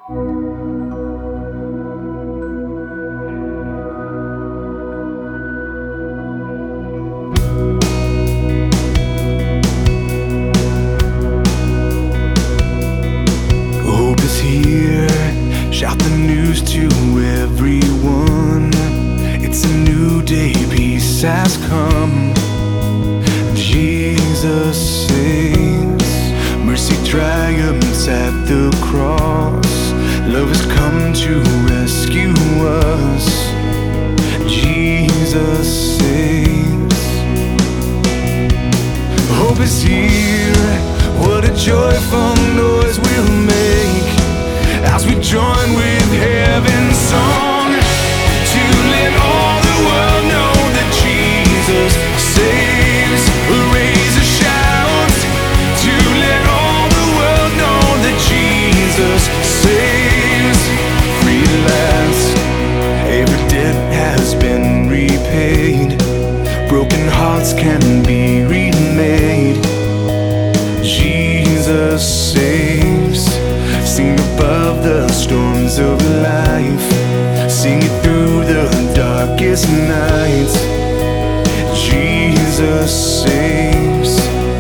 Hope is here, shout the news to everyone. It's a new day, peace has come. Jesus saves, mercy triumphs at the cross. Love has come to rescue us. Jesus saves. Hope is here, what a joyful noise we'll make as we join with heaven's song to let all the world know that Jesus saves. Raise a shout to let all the world know that Jesus saves. Free at last, every debt has been repaid, broken hearts can be remade. Jesus saves. Sing above the storms of life, sing it through the darkest nights. Jesus saves.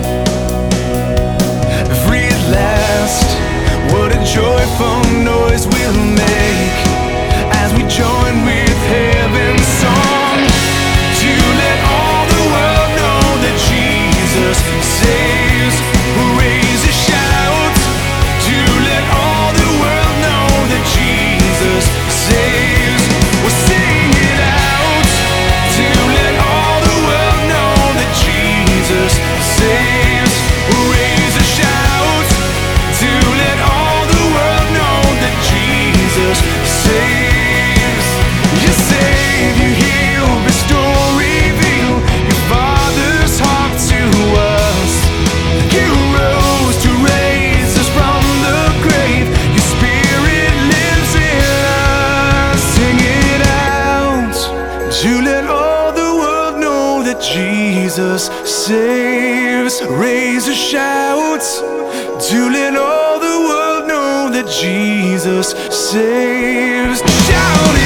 Free at last, what a joyful noise we'll make as we join with heaven's song to let all the world know that Jesus saves. Raise a shout to let all the world know that Jesus saves. We'll sing it out to let all the world know that Jesus saves. Raise a shout to let all the world know that Jesus saves. You save, you heal, restore, reveal your Father's heart to us. You rose to raise us from the grave. Your Spirit lives in us. Sing it out to let all the world know that Jesus saves. Raise a shout to let all the world know that Jesus saves. Shout